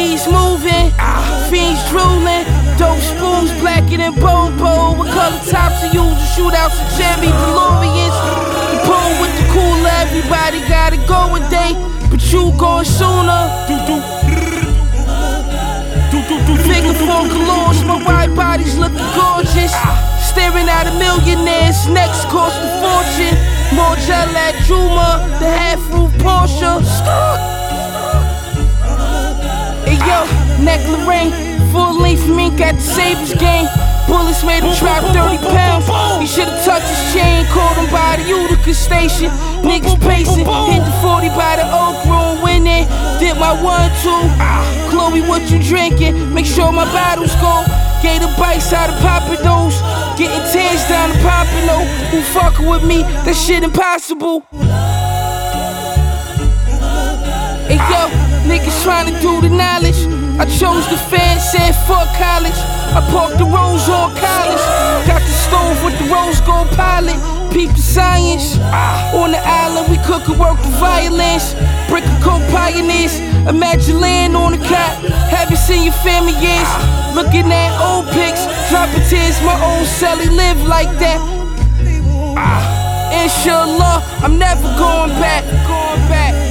G's moving, fiends drooling, dope spoons blacker than Bobo. What color tops are used? Shootouts and Chevy DeLoreans. The pool with the cooler, everybody gotta go a day, but you going sooner. Figure four galores, my wide body's looking gorgeous. Staring at a millionaire's necks cost a fortune. More gel at Juma, the half-roof Porsche. Hey yo, neck Lorraine, full length mink at the Sabres game. Bullets made him drop 30 pounds. He should've tucked his chain, caught him by the Utica station. Niggas pacing, hit the 40 by the Oak Room, winning. Did my 1-2. Chloe, what you drinking? Make sure my bottle's cold. Gave the bites out of poppin' those. Getting tears down the Pompano. Who fuckin' with me? That shit impossible. Hey yo, niggas tryna do the knowledge. I chose the fan, said fuck college. I parked the Rose on college. Got the stove with the rose gold pilot. Peep the science. On the island, we cook and work the violence. Brick and coke pioneers. Imagine laying on the cot. Haven't seen your family years. Looking at old pics, dropping tears. My old celly live like that. Inshallah, I'm never going back.